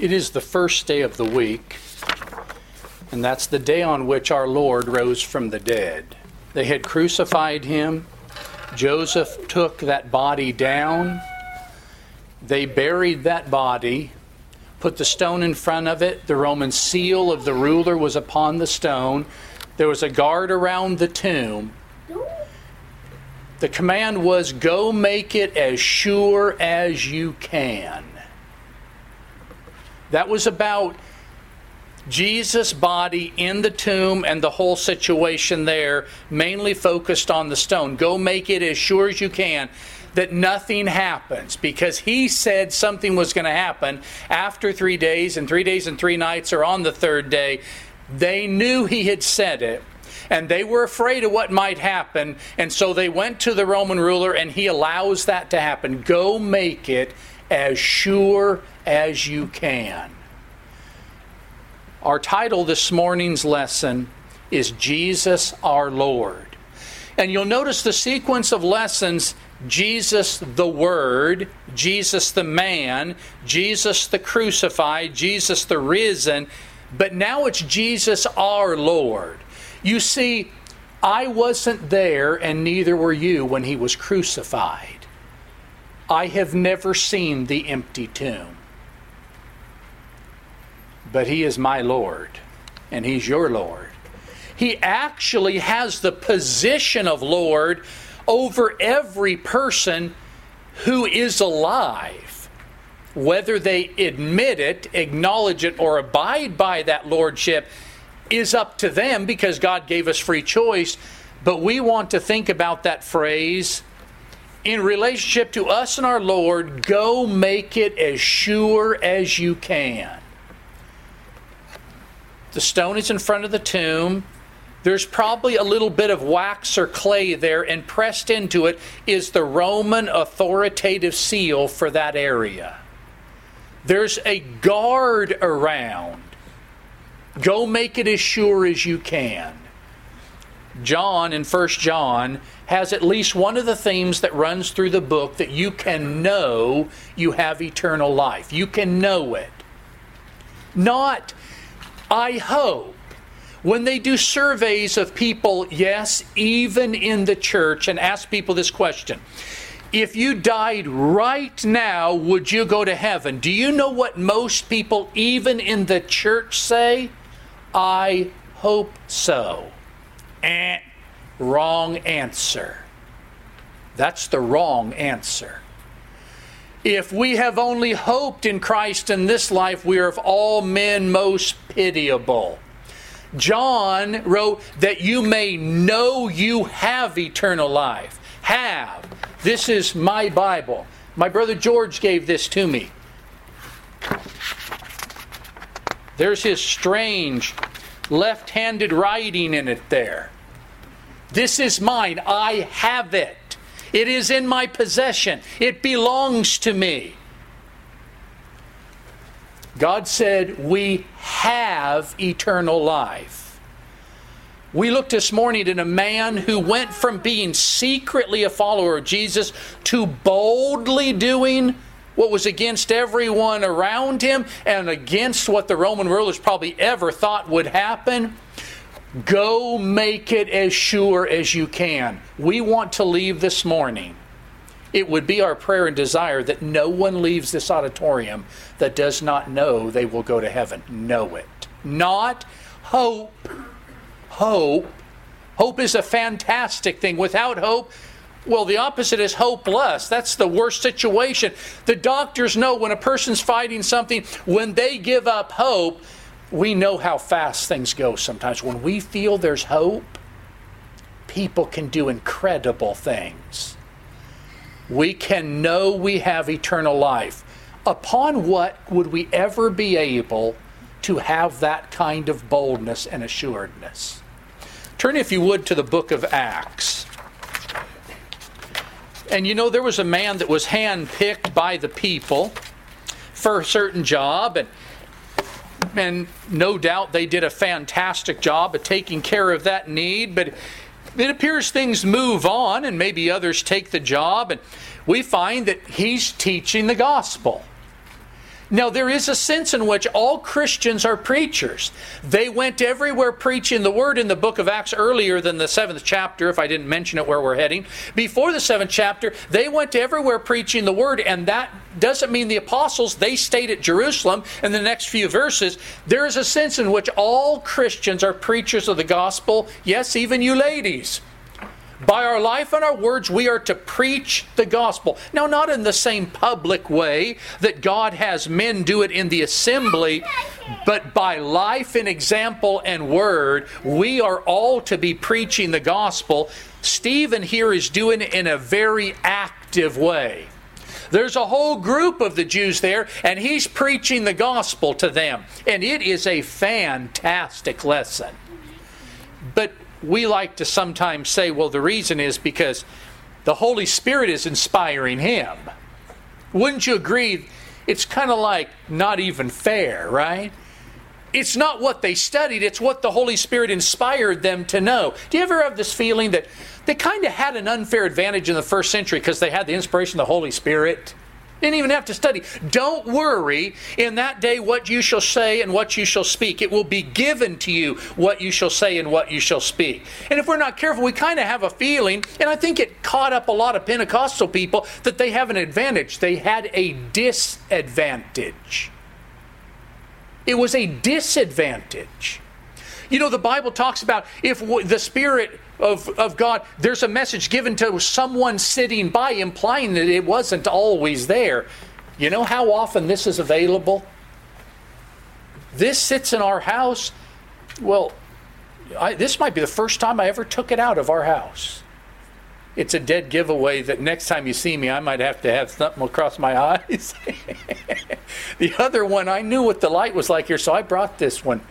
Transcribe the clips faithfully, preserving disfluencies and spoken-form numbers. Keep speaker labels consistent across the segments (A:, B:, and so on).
A: It is the first day of the week, and that's the day on which our Lord rose from the dead. They had crucified him. Joseph took that body down. They buried that body, put the stone in front of it. The Roman seal of the ruler was upon the stone. There was a guard around the tomb. The command was, go make it as sure as you can. That was about Jesus' body in the tomb and the whole situation there, mainly focused on the stone. Go make it as sure as you can that nothing happens, because he said something was going to happen after three days, and three days and three nights, or on the third day. They knew he had said it, and they were afraid of what might happen, and so they went to the Roman ruler, and he allows that to happen. Go make it as sure as you can. Our title this morning's lesson is Jesus our Lord. And you'll notice the sequence of lessons: Jesus the Word, Jesus the man, Jesus the crucified, Jesus the risen, but now it's Jesus our Lord. You see, I wasn't there, and neither were you, when he was crucified. I have never seen the empty tomb. But he is my Lord, and he's your Lord. He actually has the position of Lord over every person who is alive. Whether they admit it, acknowledge it, or abide by that lordship is up to them, because God gave us free choice. But we want to think about that phrase in relationship to us and our Lord. Go make it as sure as you can. The stone is in front of the tomb. There's probably a little bit of wax or clay there, and pressed into it is the Roman authoritative seal for that area. There's a guard around. Go make it as sure as you can. John, in First John, has at least one of the themes that runs through the book that you can know you have eternal life. You can know it. Not, I hope. When they do surveys of people, yes, even in the church, and ask people this question: if you died right now, would you go to heaven? Do you know what most people, even in the church, say? I hope so. Eh, wrong answer. That's the wrong answer. If we have only hoped in Christ in this life, we are of all men most pitiable. John wrote that you may know you have eternal life. Have. This is my Bible. My brother George gave this to me. There's his strange left-handed writing in it there. This is mine. I have it. It is in my possession. It belongs to me. God said we have eternal life. We looked this morning at a man who went from being secretly a follower of Jesus to boldly doing what was against everyone around him and against what the Roman rulers probably ever thought would happen. Go make it as sure as you can. We want to leave this morning. It would be our prayer and desire that no one leaves this auditorium that does not know they will go to heaven. Know it. Not hope. Hope. Hope is a fantastic thing. Without hope, well, the opposite is hopeless. That's the worst situation. The doctors know when a person's fighting something, when they give up hope, we know how fast things go sometimes. When we feel there's hope, people can do incredible things. We can know we have eternal life. Upon what would we ever be able to have that kind of boldness and assuredness? Turn, if you would, to the book of Acts. And you know, there was a man that was handpicked by the people for a certain job, and and no doubt they did a fantastic job of taking care of that need, but it appears things move on, and maybe others take the job, and we find that he's teaching the gospel. Now, there is a sense in which all Christians are preachers. They went everywhere preaching the Word in the book of Acts earlier than the seventh chapter, if I didn't mention it where we're heading. Before the seventh chapter, they went everywhere preaching the Word, and that doesn't mean the apostles, they stayed at Jerusalem. In the next few verses, there is a sense in which all Christians are preachers of the gospel. Yes, even you ladies. By our life and our words, we are to preach the gospel. Now, not in the same public way that God has men do it in the assembly, but by life and example and word, we are all to be preaching the gospel. Stephen here is doing it in a very active way. There's a whole group of the Jews there, and he's preaching the gospel to them. And it is a fantastic lesson. But we like to sometimes say, well, the reason is because the Holy Spirit is inspiring him. Wouldn't you agree? It's kind of like not even fair, right? It's not what they studied, it's what the Holy Spirit inspired them to know. Do you ever have this feeling that they kind of had an unfair advantage in the first century because they had the inspiration of the Holy Spirit? Didn't even have to study. Don't worry in that day what you shall say and what you shall speak. It will be given to you what you shall say and what you shall speak. And if we're not careful, we kind of have a feeling, and I think it caught up a lot of Pentecostal people, that they have an advantage. They had a disadvantage. It was a disadvantage. You know, the Bible talks about if the Spirit of, of God, there's a message given to someone sitting by, implying that it wasn't always there. You know how often this is available? This sits in our house. Well, I, this might be the first time I ever took it out of our house. It's a dead giveaway that next time you see me, I might have to have something across my eyes. The other one, I knew what the light was like here, so I brought this one.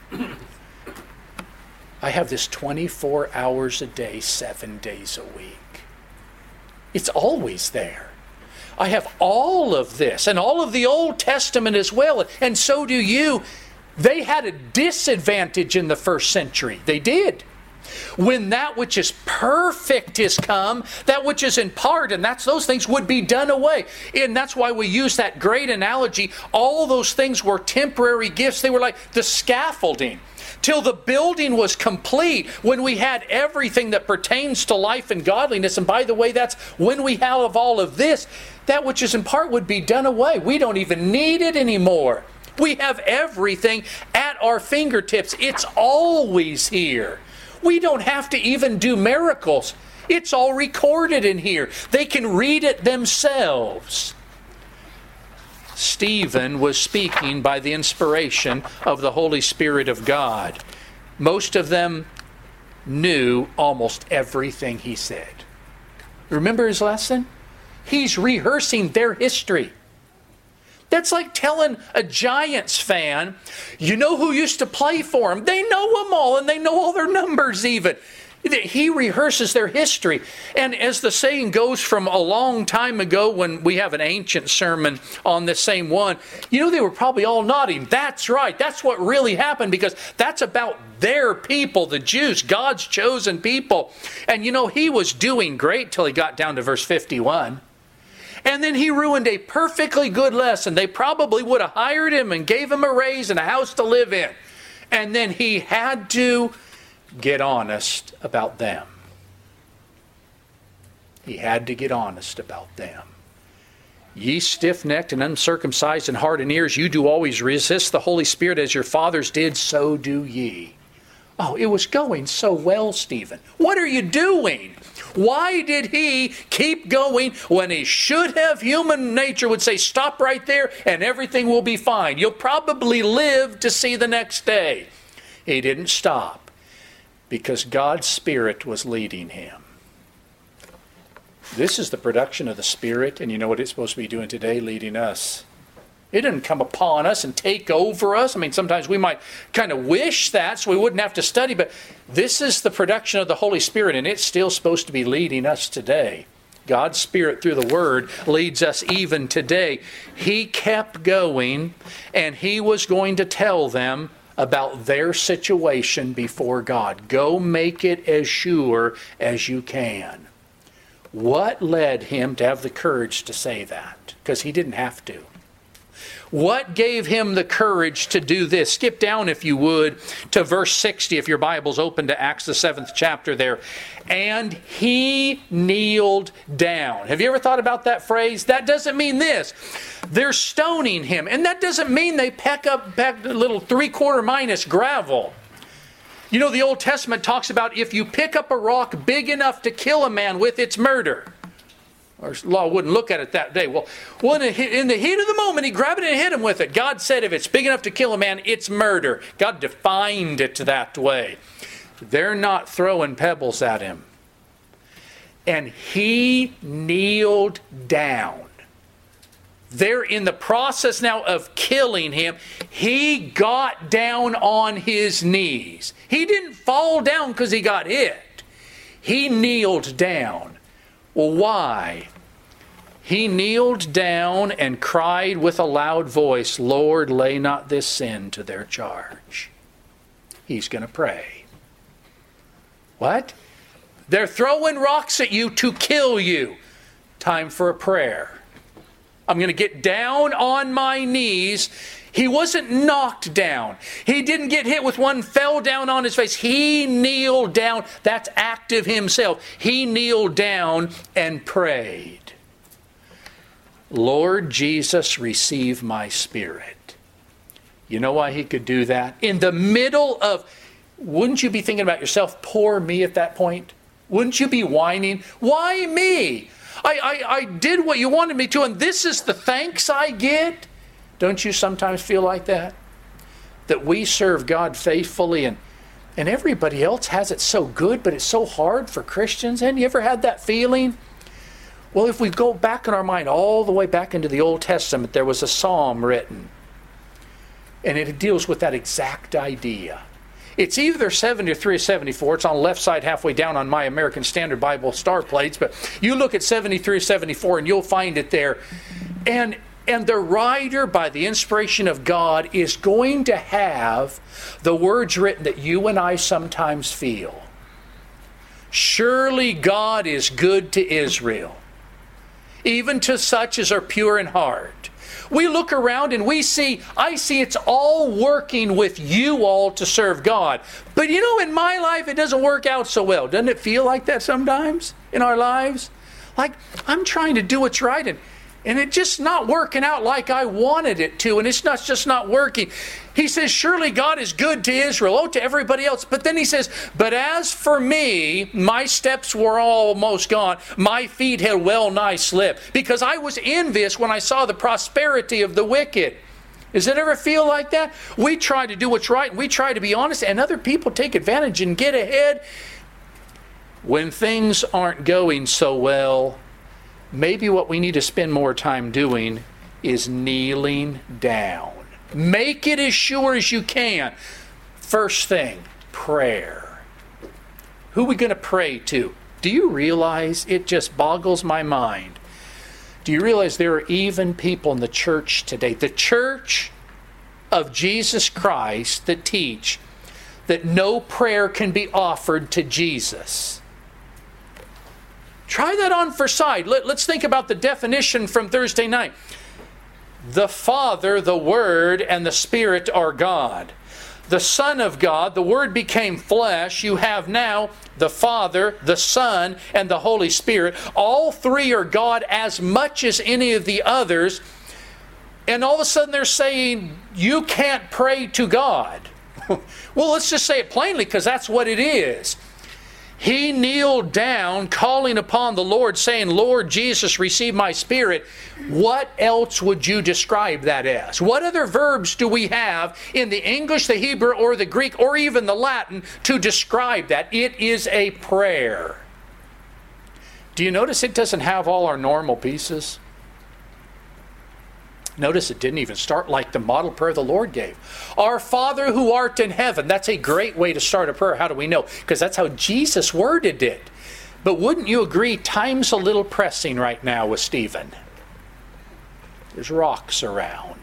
A: I have this twenty-four hours a day, seven days a week. It's always there. I have all of this and all of the Old Testament as well, and so do you. They had a disadvantage in the first century. They did. When that which is perfect is come, that which is in part, and that's those things, would be done away. And that's why we use that great analogy. All those things were temporary gifts. They were like the scaffolding. Till the building was complete, when we had everything that pertains to life and godliness. And by the way, that's when we have all of this, that which is in part would be done away. We don't even need it anymore. We have everything at our fingertips. It's always here. We don't have to even do miracles. It's all recorded in here. They can read it themselves. Stephen was speaking by the inspiration of the Holy Spirit of God. Most of them knew almost everything he said. Remember his lesson? He's rehearsing their history. That's like telling a Giants fan, you know who used to play for them? They know them all, and they know all their numbers even. He rehearses their history. And as the saying goes from a long time ago, when we have an ancient sermon on the same one, you know, they were probably all nodding. That's right. That's what really happened, because that's about their people, the Jews, God's chosen people. And you know, he was doing great till he got down to verse fifty-one. And then he ruined a perfectly good lesson. They probably would have hired him and gave him a raise and a house to live in. And then he had to get honest about them. He had to get honest about them. Ye stiff-necked and uncircumcised in heart and ears, you do always resist the Holy Spirit as your fathers did, so do ye. Oh, it was going so well, Stephen. What are you doing? Why did he keep going when he should have? Human nature would say, stop right there and everything will be fine. You'll probably live to see the next day. He didn't stop, because God's Spirit was leading him. This is the production of the Spirit, and you know what it's supposed to be doing today? Leading us. It didn't come upon us and take over us. I mean, sometimes we might kind of wish that so we wouldn't have to study, but this is the production of the Holy Spirit, and it's still supposed to be leading us today. God's Spirit through the Word leads us even today. He kept going, and he was going to tell them about their situation before God. Go make it as sure as you can. What led him to have the courage to say that? Because he didn't have to. What gave him the courage to do this? Skip down, if you would, to verse sixty, if your Bible's open to Acts, the seventh chapter there. And he kneeled down. Have you ever thought about that phrase? That doesn't mean this. They're stoning him. And that doesn't mean they peck up peck a little three-quarter minus gravel. You know, the Old Testament talks about if you pick up a rock big enough to kill a man with, it's murder. Our law wouldn't look at it that day. Well, well, in the heat of the moment, he grabbed it and hit him with it. God said if it's big enough to kill a man, it's murder. God defined it that way. They're not throwing pebbles at him. And he kneeled down. They're in the process now of killing him. He got down on his knees. He didn't fall down because he got hit. He kneeled down. Well, why? He kneeled down and cried with a loud voice, Lord, lay not this sin to their charge. He's going to pray. What? They're throwing rocks at you to kill you. Time for a prayer. I'm going to get down on my knees. He wasn't knocked down. He didn't get hit with one, fell down on his face. He kneeled down. That's active himself. He kneeled down and prayed. Lord Jesus, receive my spirit. You know why he could do that? In the middle of, wouldn't you be thinking about yourself, poor me at that point? Wouldn't you be whining? Why me? I, I, I did what you wanted me to, and this is the thanks I get? Don't you sometimes feel like that? That we serve God faithfully and, and everybody else has it so good, but it's so hard for Christians. Have you ever had that feeling? Well, if we go back in our mind all the way back into the Old Testament, there was a psalm written. And it deals with that exact idea. It's either seventy-three or seventy-four. It's on the left side halfway down on my American Standard Bible star plates. But you look at seventy-three or seventy-four and you'll find it there. And And the writer, by the inspiration of God, is going to have the words written that you and I sometimes feel. Surely God is good to Israel, even to such as are pure in heart. We look around and we see, I see it's all working with you all to serve God. But you know, in my life, it doesn't work out so well. Doesn't it feel like that sometimes in our lives? Like, I'm trying to do what's right and And it's just not working out like I wanted it to. And it's not just not working. He says, surely God is good to Israel. Oh, to everybody else. But then he says, but as for me, my steps were almost gone. My feet had well nigh slipped. Because I was envious when I saw the prosperity of the wicked. Does it ever feel like that? We try to do what's right. And we try to be honest. And other people take advantage and get ahead. When things aren't going so well, maybe what we need to spend more time doing is kneeling down. Make it as sure as you can. First thing, prayer. Who are we going to pray to? Do you realize it just boggles my mind? Do you realize there are even people in the church today, the church of Jesus Christ, that teach that no prayer can be offered to Jesus? Try that on for sight. Let, let's think about the definition from Thursday night. The Father, the Word, and the Spirit are God. The Son of God, the Word became flesh. You have now the Father, the Son, and the Holy Spirit. All three are God as much as any of the others. And all of a sudden they're saying, you can't pray to God. Well, let's just say it plainly, because that's what it is. He kneeled down, calling upon the Lord, saying, Lord Jesus, receive my spirit. What else would you describe that as? What other verbs do we have in the English, the Hebrew, or the Greek, or even the Latin to describe that? It is a prayer. Do you notice it doesn't have all our normal pieces? Notice it didn't even start like the model prayer the Lord gave. Our Father who art in heaven. That's a great way to start a prayer. How do we know? Because that's how Jesus worded it. But wouldn't you agree, time's a little pressing right now with Stephen? There's rocks around.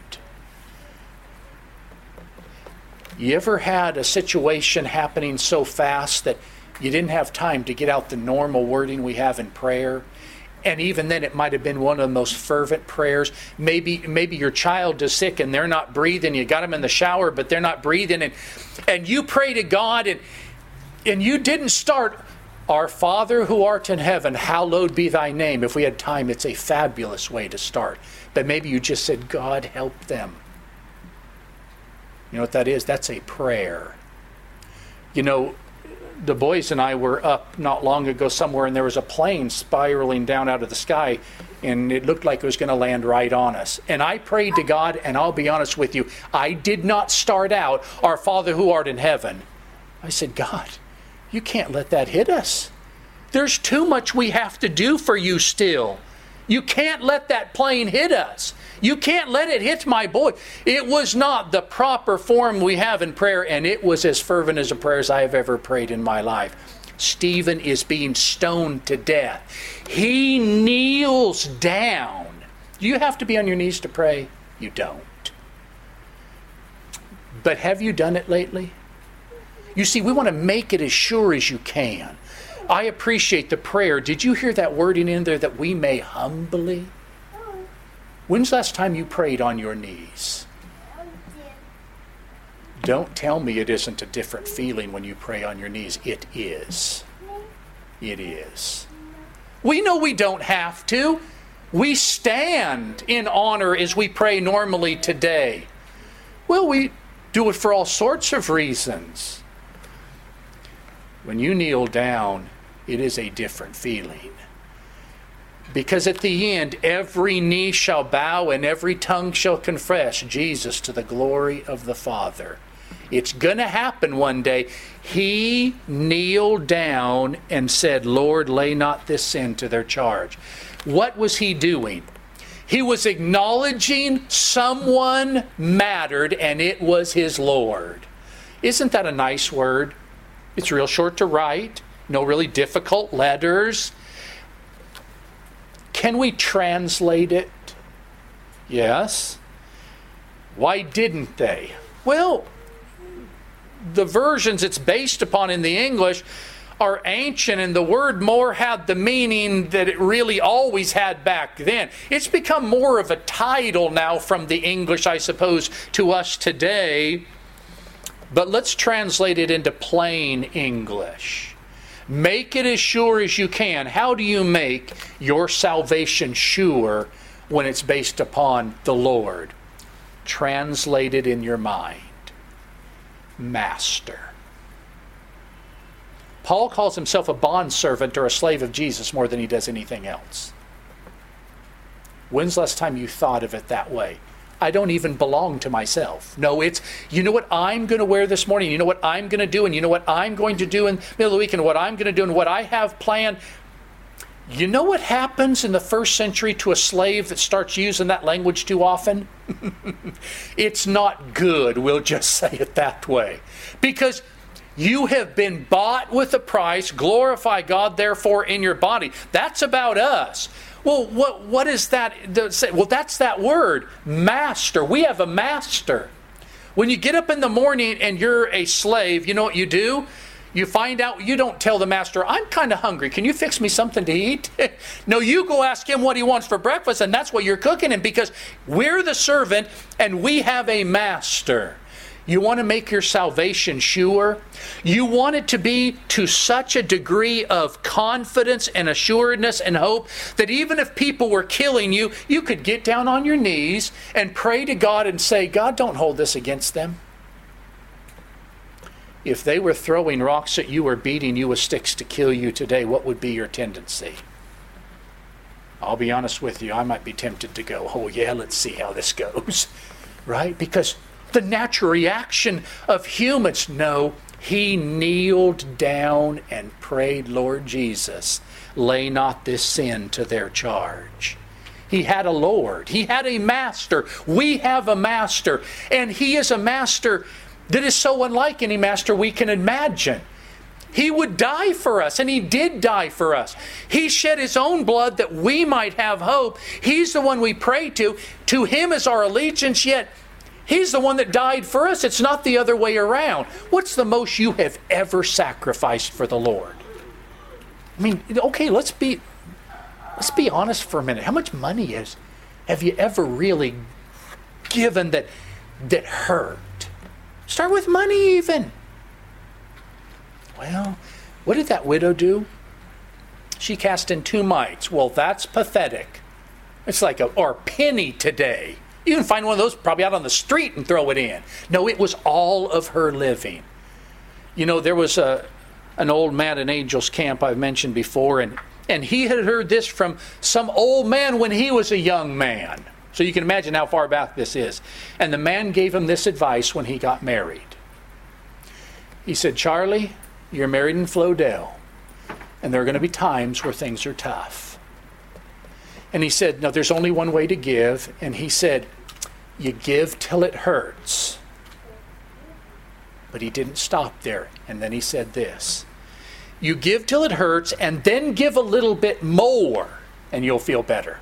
A: You ever had a situation happening so fast that you didn't have time to get out the normal wording we have in prayer? And even then, it might have been one of the most fervent prayers. Maybe maybe your child is sick and they're not breathing. You got them in the shower, but they're not breathing. And, and you pray to God, and, and you didn't start, Our Father who art in heaven, hallowed be thy name. If we had time, it's a fabulous way to start. But maybe you just said, God, help them. You know what that is? That's a prayer. You know, the boys and I were up not long ago somewhere, and there was a plane spiraling down out of the sky, and it looked like it was going to land right on us. And I prayed to God, and I'll be honest with you, I did not start out, Our Father who art in heaven. I said, God, you can't let that hit us. There's too much we have to do for you still. You can't let that plane hit us. You can't let it hit my boy. It was not the proper form we have in prayer, and it was as fervent as a prayer as I have ever prayed in my life. Stephen is being stoned to death. He kneels down. Do you have to be on your knees to pray? You don't. But have you done it lately? You see, we want to make it as sure as you can. I appreciate the prayer. Did you hear that wording in there, that we may humbly? When's the last time you prayed on your knees? Don't tell me it isn't a different feeling when you pray on your knees. It is. It is. We know we don't have to. We stand in honor as we pray normally today. Well, we do it for all sorts of reasons. When you kneel down, it is a different feeling. Because at the end, every knee shall bow and every tongue shall confess Jesus to the glory of the Father. It's going to happen one day. He kneeled down and said, Lord, lay not this sin to their charge. What was he doing? He was acknowledging someone mattered, and it was his Lord. Isn't that a nice word? It's real short to write. No really difficult letters. Can we translate it? Yes. Why didn't they? Well, the versions it's based upon in the English are ancient, and the word more had the meaning that it really always had back then. It's become more of a title now from the English, I suppose, to us today. But let's translate it into plain English. Make it as sure as you can. How do you make your salvation sure when it's based upon the Lord? Translate it in your mind. Master. Paul calls himself a bondservant or a slave of Jesus more than he does anything else. When's the last time you thought of it that way? I don't even belong to myself. No, it's, you know what I'm going to wear this morning, you know what I'm going to do, and you know what I'm going to do in the middle of the week, and what I'm going to do, and what I have planned. You know what happens in the first century to a slave that starts using that language too often? It's not good, we'll just say it that way. Because you have been bought with a price. Glorify God, therefore, in your body. That's about us. Well, what what is that? Well, that's that word, master. We have a master. When you get up in the morning and you're a slave, you know what you do? You find out, you don't tell the master, I'm kind of hungry. Can you fix me something to eat? No, you go ask him what he wants for breakfast, and that's what you're cooking him, because we're the servant and we have a master. You want to make your salvation sure? You want it to be to such a degree of confidence and assuredness and hope that even if people were killing you, you could get down on your knees and pray to God and say, God, don't hold this against them. If they were throwing rocks at you or beating you with sticks to kill you today, what would be your tendency? I'll be honest with you, I might be tempted to go, oh yeah, let's see how this goes. Right? Because the natural reaction of humans, no, he kneeled down and prayed, Lord Jesus, lay not this sin to their charge. He had a Lord. He had a master. We have a master. And he is a master that is so unlike any master we can imagine. He would die for us, and he did die for us. He shed his own blood that we might have hope. He's the one we pray to. To him is our allegiance, yet he's the one that died for us. It's not the other way around. What's the most you have ever sacrificed for the Lord? I mean, okay, let's be Let's be honest for a minute. How much money is, have you ever really given that, that hurt? Start with money even. Well, what did that widow do? She cast in two mites. Well, that's pathetic. It's like a, or a penny today. You can find one of those probably out on the street and throw it in. No, it was all of her living. You know, there was a an old man in Angels Camp I've mentioned before, and, and he had heard this from some old man when he was a young man. So you can imagine how far back this is. And the man gave him this advice when he got married. He said, Charlie, you're married in Flodell, and there are going to be times where things are tough. And he said, no, there's only one way to give. And he said, you give till it hurts. But he didn't stop there. And then he said this, you give till it hurts and then give a little bit more and you'll feel better.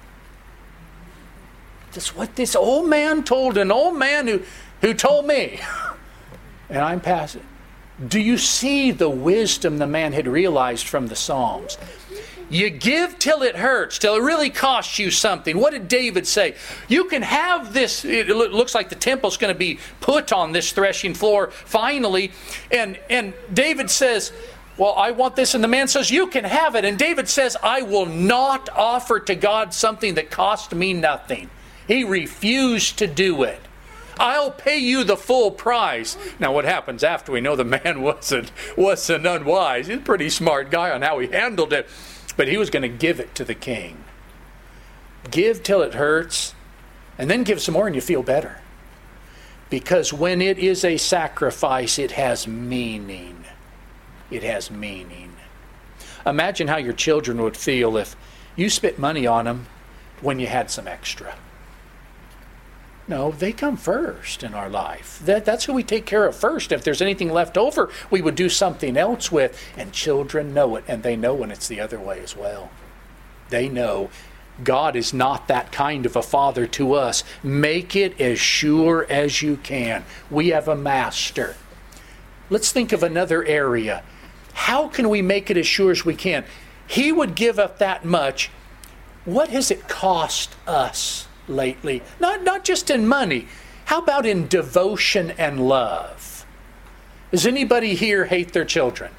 A: That's what this old man told an old man who, who told me. And I'm passing. Do you see the wisdom the man had realized from the Psalms? You give till it hurts, till it really costs you something. What did David say? You can have this, it looks like the temple's going to be put on this threshing floor finally. And, and David says, well, I want this. And the man says, you can have it. And David says, I will not offer to God something that cost me nothing. He refused to do it. I'll pay you the full price. Now what happens after we know the man wasn't, wasn't unwise. He's a pretty smart guy on how he handled it. But he was going to give it to the king. Give till it hurts, and then give some more and you feel better. Because when it is a sacrifice, it has meaning. It has meaning. Imagine how your children would feel if you spent money on them when you had some extra. No, they come first in our life. That, that's who we take care of first. If there's anything left over, we would do something else with. And children know it, and they know when it's the other way as well. They know God is not that kind of a father to us. Make it as sure as you can. We have a master. Let's think of another area. How can we make it as sure as we can? He would give up that much. What has it cost us lately? Not, not just in money. How about in devotion and love? Does anybody here hate their children?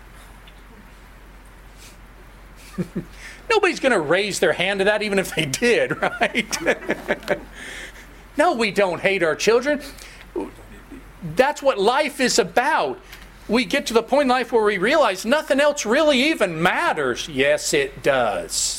A: Nobody's going to raise their hand to that even if they did, right? No, we don't hate our children. That's what life is about. We get to the point in life where we realize nothing else really even matters. Yes, it does.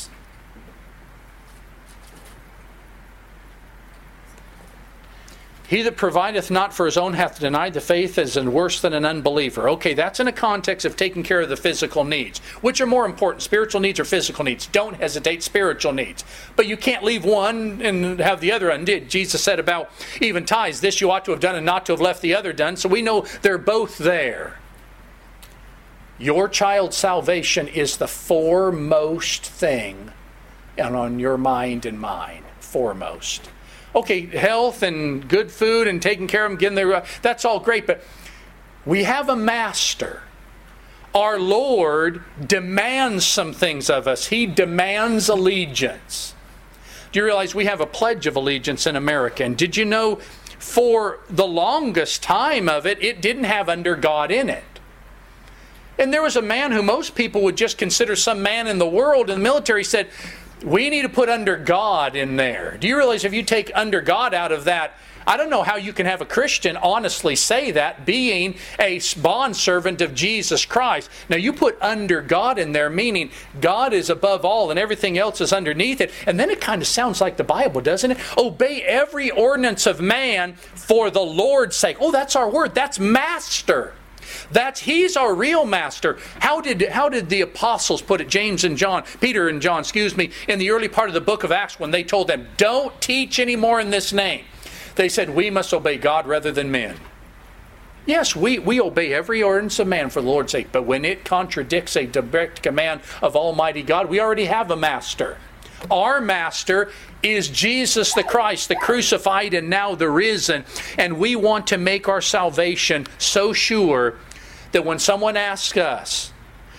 A: He that provideth not for his own hath denied the faith as in worse than an unbeliever. Okay, that's in a context of taking care of the physical needs. Which are more important, spiritual needs or physical needs? Don't hesitate, spiritual needs. But you can't leave one and have the other undid. Jesus said about even tithes, this you ought to have done and not to have left the other done. So we know they're both there. Your child's salvation is the foremost thing and on your mind and mine. Foremost. Okay, health and good food and taking care of them, getting their, that's all great, but we have a master. Our Lord demands some things of us. He demands allegiance. Do you realize we have a Pledge of Allegiance in America? And did you know for the longest time of it, it didn't have under God in it. And there was a man who most people would just consider some man in the world in the military said, we need to put under God in there. Do you realize if you take under God out of that, I don't know how you can have a Christian honestly say that, being a bondservant of Jesus Christ. Now you put under God in there, meaning God is above all and everything else is underneath it. And then it kind of sounds like the Bible, doesn't it? Obey every ordinance of man for the Lord's sake. Oh, that's our word. That's master. That's He's our real master. How did how did the apostles put it? James and John, Peter and John, excuse me, in the early part of the book of Acts when they told them, don't teach anymore in this name. They said, we must obey God rather than men. Yes, we, we obey every ordinance of man for the Lord's sake, but when it contradicts a direct command of Almighty God, we already have a master. Our master is Jesus the Christ, the crucified and now the risen. And we want to make our salvation so sure that when someone asks us,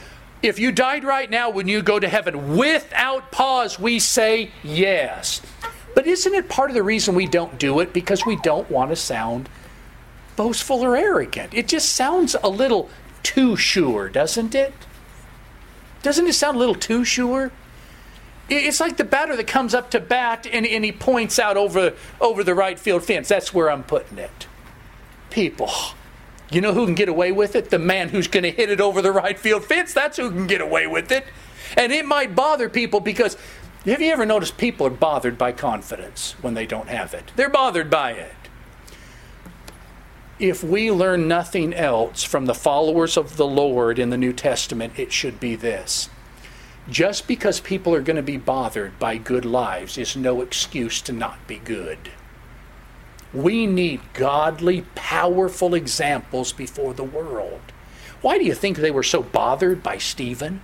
A: If you died right now, would you go to heaven? Without pause, we say yes. But isn't it part of the reason we don't do it? Because we don't want to sound boastful or arrogant. It just sounds a little too sure, doesn't it? Doesn't it sound a little too sure? It's like the batter that comes up to bat and, and he points out over, over the right field fence. That's where I'm putting it. People, you know who can get away with it? The man who's going to hit it over the right field fence. That's who can get away with it. And it might bother people because, have you ever noticed people are bothered by confidence when they don't have it? They're bothered by it. If we learn nothing else from the followers of the Lord in the New Testament, it should be this. Just because people are going to be bothered by good lives is no excuse to not be good. We need godly, powerful examples before the world. Why do you think they were so bothered by Stephen?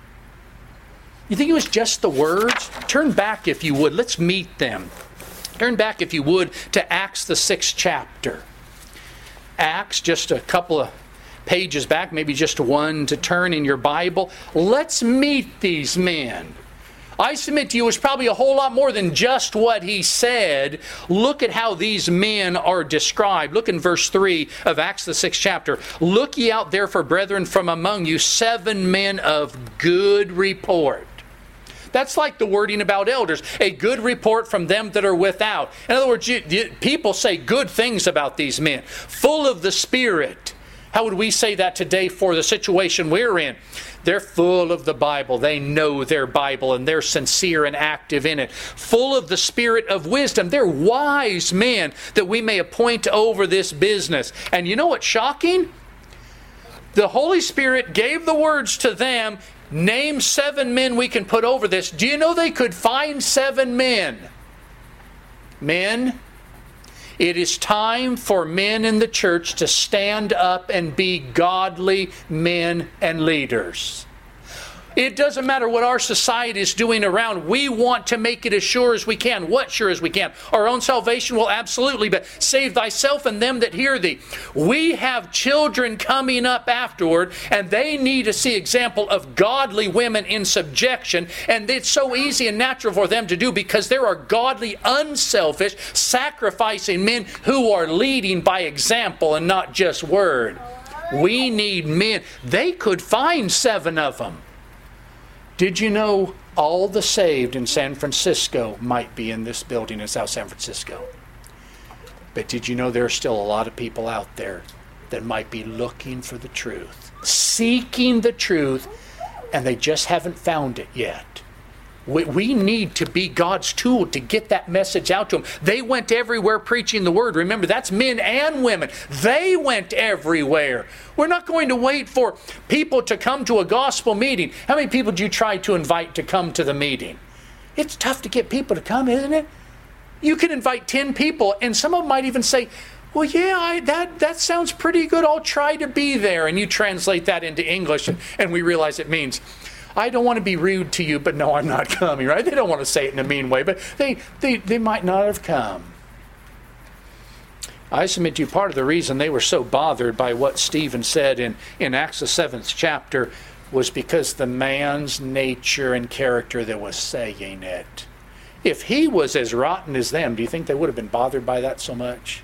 A: You think it was just the words? Turn back, if you would. Let's meet them. Turn back, if you would, to Acts, the sixth chapter. Acts, just a couple of pages back, maybe just one to turn in your Bible. Let's meet these men. I submit to you, it's probably a whole lot more than just what he said. Look at how these men are described. Look in verse three of Acts, the sixth chapter. Look ye out therefore, brethren, from among you seven men of good report. That's like the wording about elders. A good report from them that are without. In other words, you, you, people say good things about these men. Full of the Spirit. How would we say that today for the situation we're in? They're full of the Bible. They know their Bible and they're sincere and active in it. Full of the Spirit of wisdom. They're wise men that we may appoint over this business. And you know what's shocking? The Holy Spirit gave the words to them. Name seven men we can put over this. Do you know they could find seven men? Men, it is time for men in the church to stand up and be godly men and leaders. It doesn't matter what our society is doing around. We want to make it as sure as we can. What sure as we can? Our own salvation will absolutely, but save thyself and them that hear thee. We have children coming up afterward, and they need to see example of godly women in subjection, and it's so easy and natural for them to do because there are godly, unselfish, sacrificing men who are leading by example and not just word. We need men. They could find seven of them. Did you know all the saved in San Francisco might be in this building in South San Francisco? But did you know there are still a lot of people out there that might be looking for the truth, seeking the truth, and they just haven't found it yet? We, we need to be God's tool to get that message out to them. They went everywhere preaching the word. Remember, that's men and women. They went everywhere. We're not going to wait for people to come to a gospel meeting. How many people do you try to invite to come to the meeting? It's tough to get people to come, isn't it? You can invite ten people, and some of them might even say, well, yeah, I, that, that sounds pretty good. I'll try to be there. And you translate that into English, and, and we realize it means, I don't want to be rude to you, but no, I'm not coming, right? They don't want to say it in a mean way, but they, they, they might not have come. I submit to you, part of the reason they were so bothered by what Stephen said in, in Acts the seventh chapter was because the man's nature and character that was saying it. If he was as rotten as them, do you think they would have been bothered by that so much?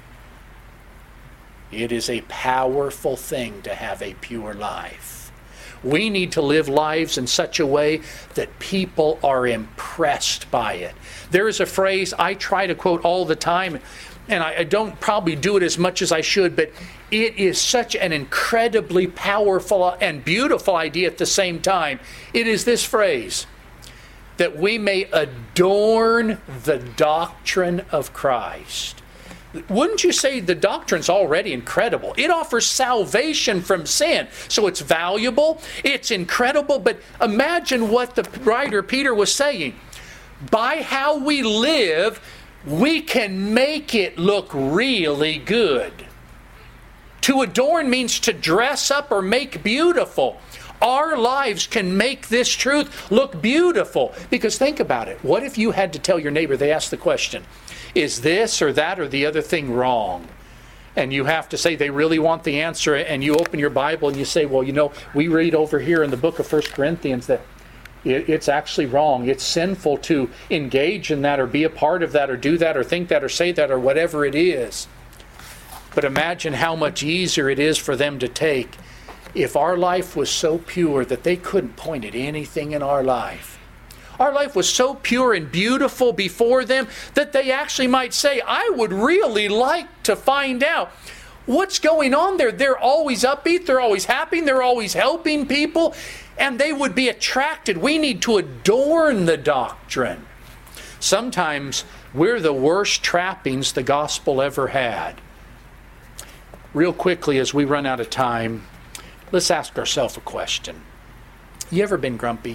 A: It is a powerful thing to have a pure life. We need to live lives in such a way that people are impressed by it. There is a phrase I try to quote all the time, and I, I don't probably do it as much as I should, but it is such an incredibly powerful and beautiful idea at the same time. It is this phrase, that we may adorn the doctrine of Christ. Wouldn't you say the doctrine's already incredible? It offers salvation from sin. So it's valuable, it's incredible, but imagine what the writer Peter was saying. By how we live, we can make it look really good. To adorn means to dress up or make beautiful. Our lives can make this truth look beautiful. Because think about it. What if you had to tell your neighbor, they asked the question, is this or that or the other thing wrong? And you have to say they really want the answer, and you open your Bible and you say, well, you know, we read over here in the book of First Corinthians that it, it's actually wrong. It's sinful to engage in that or be a part of that or do that or think that or say that or whatever it is. But imagine how much easier it is for them to take if our life was so pure that they couldn't point at anything in our life. Our life was so pure and beautiful before them that they actually might say, I would really like to find out what's going on there. They're always upbeat, they're always happy, they're always helping people, and they would be attracted. We need to adorn the doctrine. Sometimes we're the worst trappings the gospel ever had. Real quickly, as we run out of time, let's ask ourselves a question. You ever been grumpy?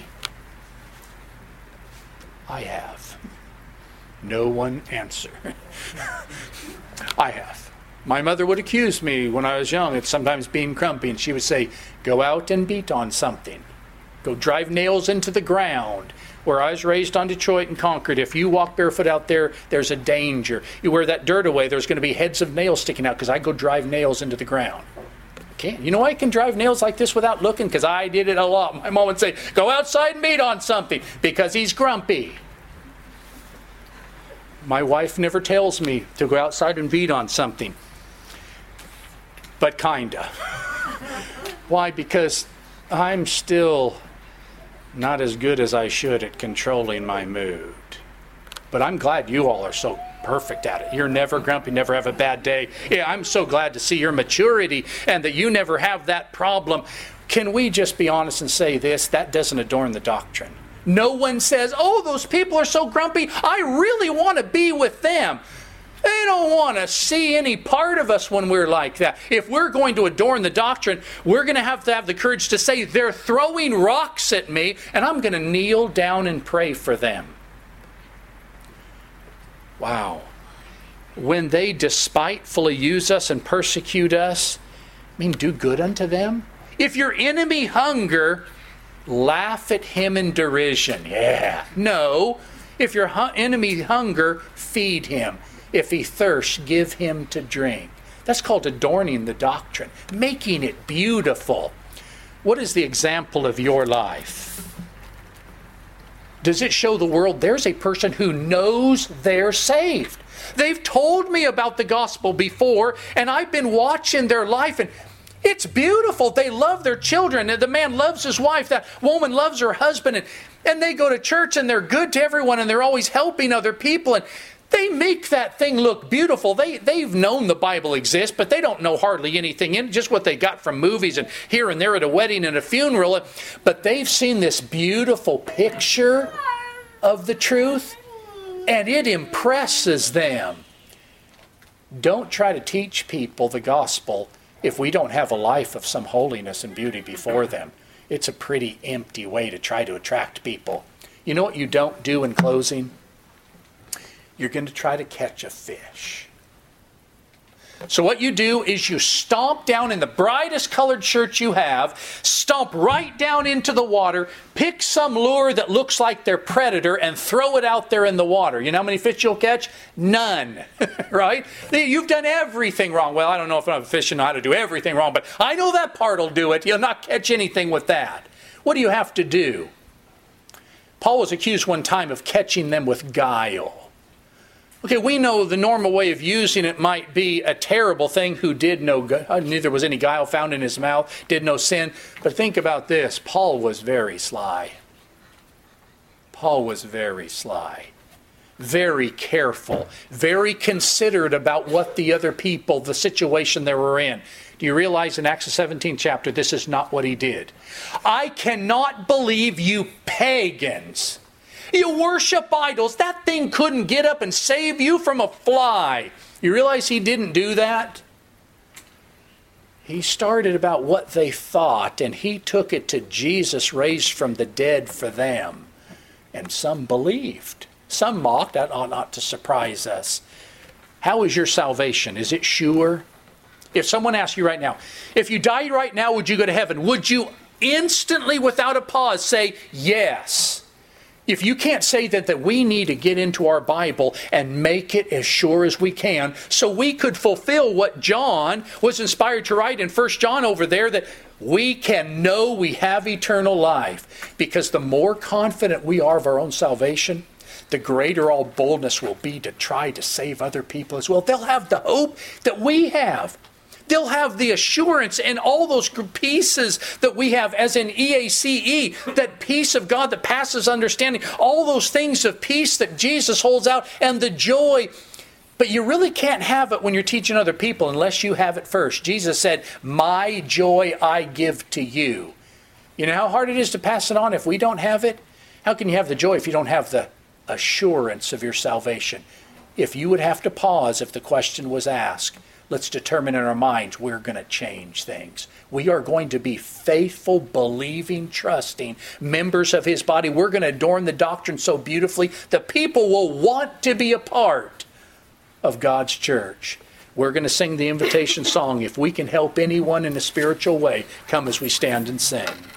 A: I have. No one answer. I have. My mother would accuse me when I was young of sometimes being grumpy, and she would say, go out and beat on something. Go drive nails into the ground. Where I was raised on Detroit and Concord, if you walk barefoot out there, there's a danger. You wear that dirt away, there's going to be heads of nails sticking out because I go drive nails into the ground. Can't. You know why I can drive nails like this without looking? Because I did it a lot. My mom would say, go outside and beat on something because he's grumpy. My wife never tells me to go outside and beat on something. But kinda. Why? Because I'm still not as good as I should at controlling my mood. But I'm glad you all are so perfect at it. You're never grumpy, never have a bad day. Yeah, I'm so glad to see your maturity and that you never have that problem. Can we just be honest and say this? That doesn't adorn the doctrine. No one says, oh, those people are so grumpy, I really want to be with them. They don't want to see any part of us when we're like that. If we're going to adorn the doctrine, we're going to have to have the courage to say, they're throwing rocks at me, and I'm going to kneel down and pray for them. Wow. When they despitefully use us and persecute us, I mean, do good unto them. If your enemy hunger, laugh at him in derision. Yeah. No. If your hu- enemy hunger, feed him. If he thirsts, give him to drink. That's called adorning the doctrine, making it beautiful. What is the example of your life? Does it show the world there's a person who knows they're saved? They've told me about the gospel before, and I've been watching their life, and it's beautiful. They love their children, and the man loves his wife, that woman loves her husband, and, and they go to church, and they're good to everyone, and they're always helping other people, and they make that thing look beautiful. They, they've known the Bible exists, but they don't know hardly anything in it, just what they got from movies and here and there at a wedding and a funeral. But they've seen this beautiful picture of the truth, and it impresses them. Don't try to teach people the gospel if we don't have a life of some holiness and beauty before them. It's a pretty empty way to try to attract people. You know what you don't do in closing? You're going to try to catch a fish. So what you do is you stomp down in the brightest colored shirt you have, stomp right down into the water, pick some lure that looks like their predator and throw it out there in the water. You know how many fish you'll catch? None. Right? You've done everything wrong. Well, I don't know if I'm a fish and know how to do everything wrong, but I know that part will do it. You'll not catch anything with that. What do you have to do? Paul was accused one time of catching them with guile. Okay, we know the normal way of using it might be a terrible thing, who did no good, neither was any guile found in his mouth, did no sin. But think about this, Paul was very sly. Paul was very sly, very careful, very considerate about what the other people, the situation they were in. Do you realize in Acts the seventeenth chapter, this is not what he did? I cannot believe you pagans. You worship idols. That thing couldn't get up and save you from a fly. You realize he didn't do that? He started about what they thought, and he took it to Jesus raised from the dead for them. And some believed. Some mocked. That ought not to surprise us. How is your salvation? Is it sure? If someone asks you right now, if you died right now, would you go to heaven? Would you instantly, without a pause, say, yes? If you can't say that, that we need to get into our Bible and make it as sure as we can so we could fulfill what John was inspired to write in First John over there, that we can know we have eternal life. Because the more confident we are of our own salvation, the greater our boldness will be to try to save other people as well. They'll have the hope that we have. They'll have the assurance and all those pieces that we have as in E A C E, that peace of God that passes understanding, all those things of peace that Jesus holds out, and the joy. But you really can't have it when you're teaching other people unless you have it first. Jesus said, my joy I give to you. You know how hard it is to pass it on if we don't have it? How can you have the joy if you don't have the assurance of your salvation? If you would have to pause if the question was asked, let's determine in our minds we're going to change things. We are going to be faithful, believing, trusting members of His body. We're going to adorn the doctrine so beautifully that people will want to be a part of God's church. We're going to sing the invitation song. If we can help anyone in a spiritual way, come as we stand and sing.